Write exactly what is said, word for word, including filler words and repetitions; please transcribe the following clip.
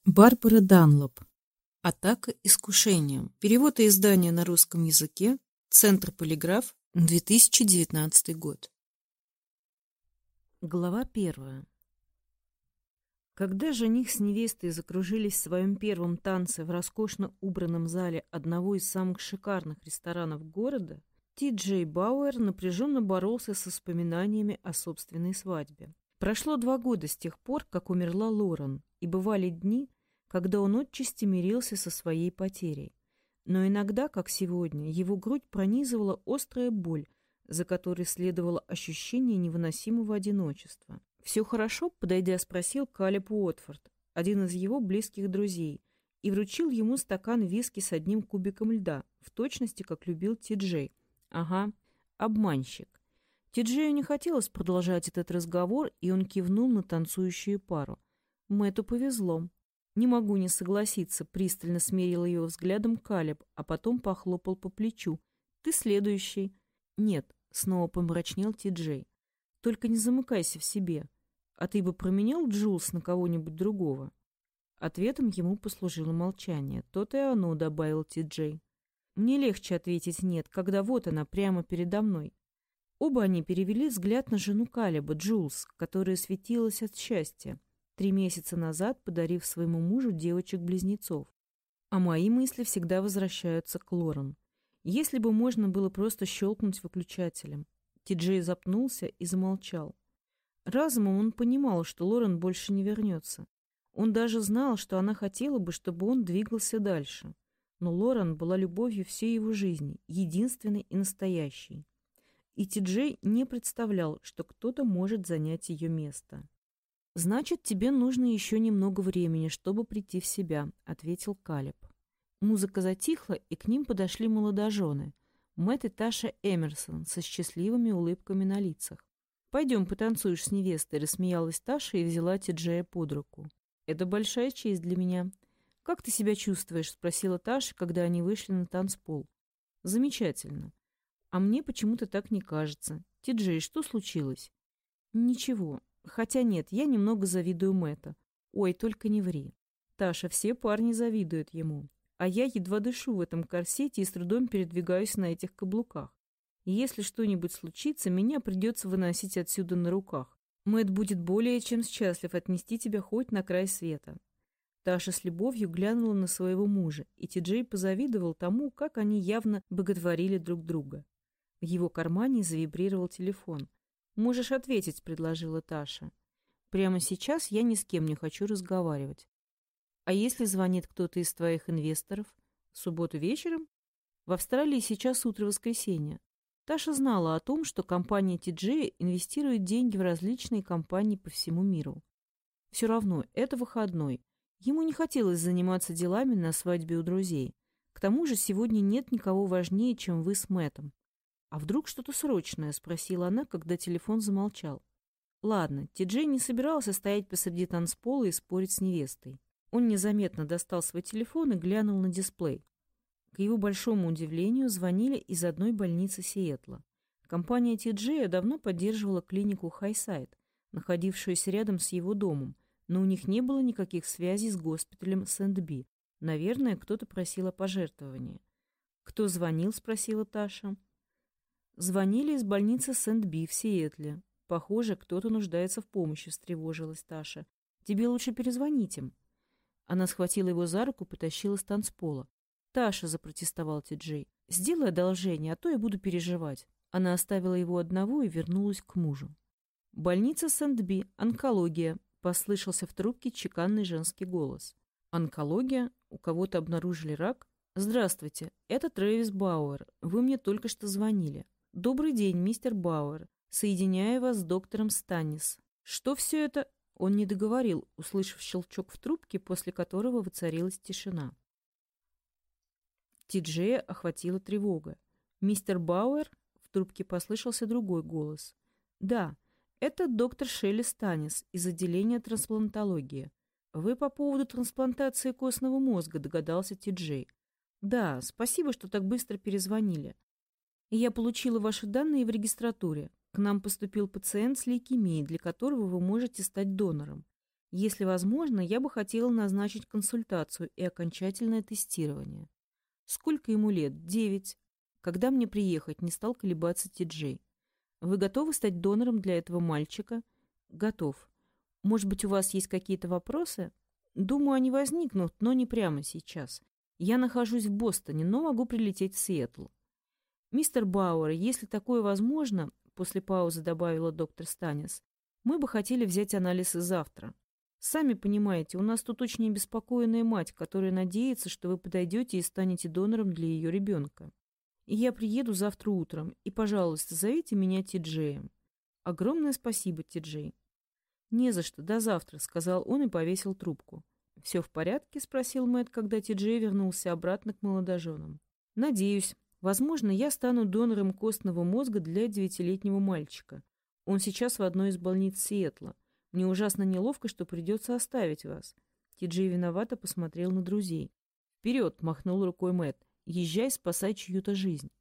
Барбара Данлоп. Атака искушением. Перевод и издание на русском языке. Центр Полиграф. две тысячи девятнадцатый год. Глава первая. Когда жених с невестой закружились в своем первом танце в роскошно убранном зале одного из самых шикарных ресторанов города, Ти Джей Бауэр напряженно боролся с воспоминаниями о собственной свадьбе. Прошло два года с тех пор, как умерла Лорен, и бывали дни, когда он отчасти мирился со своей потерей. Но иногда, как сегодня, его грудь пронизывала острая боль, за которой следовало ощущение невыносимого одиночества. «Все хорошо?» — подойдя, спросил Калеб Уотфорд, один из его близких друзей, и вручил ему стакан виски с одним кубиком льда, в точности, как любил Ти Джей. «Ага, обманщик». Ти Джею не хотелось продолжать этот разговор, и он кивнул на танцующую пару. «Мэтту повезло». «Не могу не согласиться», — пристально смерил ее взглядом Калеб, а потом похлопал по плечу. «Ты следующий». «Нет», — снова помрачнел Ти Джей. «Только не замыкайся в себе. А ты бы променял Джулс на кого-нибудь другого?» Ответом ему послужило молчание. «То-то и оно», — добавил Ти Джей. «Мне легче ответить «нет», когда вот она, прямо передо мной». Оба они перевели взгляд на жену Калеба, Джулс, которая светилась от счастья, три месяца назад подарив своему мужу девочек-близнецов. А мои мысли всегда возвращаются к Лорен. Если бы можно было просто щелкнуть выключателем. Ти Джей запнулся и замолчал. Разумом он понимал, что Лорен больше не вернется. Он даже знал, что она хотела бы, чтобы он двигался дальше. Но Лорен была любовью всей его жизни, единственной и настоящей. И Ти Джей не представлял, что кто-то может занять ее место. «Значит, тебе нужно еще немного времени, чтобы прийти в себя», — ответил Калеб. Музыка затихла, и к ним подошли молодожены. Мэтт и Таша Эмерсон со счастливыми улыбками на лицах. «Пойдем потанцуешь с невестой», — рассмеялась Таша и взяла Ти Джея под руку. «Это большая честь для меня». «Как ты себя чувствуешь?» — спросила Таша, когда они вышли на танцпол. «Замечательно. А мне почему-то так не кажется. Ти Джей, что случилось?» «Ничего. Хотя нет, я немного завидую Мэтту. Ой, только не ври. Таша, все парни завидуют ему. А я едва дышу в этом корсете и с трудом передвигаюсь на этих каблуках. И если что-нибудь случится, меня придется выносить отсюда на руках. Мэтт будет более чем счастлив отнести тебя хоть на край света». Таша с любовью глянула на своего мужа, и Ти Джей позавидовал тому, как они явно боготворили друг друга. В его кармане завибрировал телефон. «Можешь ответить», — предложила Таша. «Прямо сейчас я ни с кем не хочу разговаривать». «А если звонит кто-то из твоих инвесторов? В субботу вечером?» В Австралии сейчас утро воскресенья. Таша знала о том, что компания Ти Джей инвестирует деньги в различные компании по всему миру. Все равно, это выходной. Ему не хотелось заниматься делами на свадьбе у друзей. К тому же сегодня нет никого важнее, чем вы с Мэттом. «А вдруг что-то срочное?» — спросила она, когда телефон замолчал. Ладно, Ти Джей не собирался стоять посреди танцпола и спорить с невестой. Он незаметно достал свой телефон и глянул на дисплей. К его большому удивлению, звонили из одной больницы Сиэтла. Компания Ти Джея давно поддерживала клинику Хайсайд, находившуюся рядом с его домом, но у них не было никаких связей с госпиталем Сент-Би. Наверное, кто-то просил о пожертвовании. «Кто звонил?» — спросила Таша. «Звонили из больницы Сент-Би в Сиэтле. Похоже, кто-то нуждается в помощи», — встревожилась Таша. «Тебе лучше перезвонить им». Она схватила его за руку и потащила с танцпола. «Таша», — запротестовал Ти Джей, — «сделай одолжение, а то я буду переживать». Она оставила его одного и вернулась к мужу. «Больница Сент-Би, онкология», — послышался в трубке чеканный женский голос. «Онкология? У кого-то обнаружили рак? Здравствуйте, это Трэвис Бауэр. Вы мне только что звонили». «Добрый день, мистер Бауэр. Соединяю вас с доктором Станнис». «Что все это?» Он не договорил, услышав щелчок в трубке, после которого воцарилась тишина. Ти Джея охватила тревога. «Мистер Бауэр?» В трубке послышался другой голос. «Да, это доктор Шелли Станнис из отделения трансплантологии. Вы по поводу трансплантации костного мозга», — догадался Ти Джей. «Да, спасибо, что так быстро перезвонили. Я получила ваши данные в регистратуре. К нам поступил пациент с лейкемией, для которого вы можете стать донором. Если возможно, я бы хотела назначить консультацию и окончательное тестирование. Сколько ему лет? Девять. Когда мне приехать? Не стал колебаться Ти-Джей. Вы готовы стать донором для этого мальчика? Готов. Может быть, у вас есть какие-то вопросы? Думаю, они возникнут, но не прямо сейчас. Я нахожусь в Бостоне, но могу прилететь в Сиэтл. Мистер Бауэр, если такое возможно, после паузы добавила доктор Станис, мы бы хотели взять анализы завтра. Сами понимаете, у нас тут очень обеспокоенная мать, которая надеется, что вы подойдете и станете донором для ее ребенка. И я приеду завтра утром, и, пожалуйста, зовите меня Ти-Джеем. Огромное спасибо, Ти-Джей. Не за что, до завтра, сказал он и повесил трубку. Все в порядке? Спросил Мэтт, когда Ти-Джей вернулся обратно к молодоженам. Надеюсь. Возможно, я стану донором костного мозга для девятилетнего мальчика. Он сейчас в одной из больниц Сиэтла. Мне ужасно неловко, что придется оставить вас. Ти-Джей виновато посмотрел на друзей. «Вперед!» — махнул рукой Мэтт. «Езжай, спасай чью-то жизнь».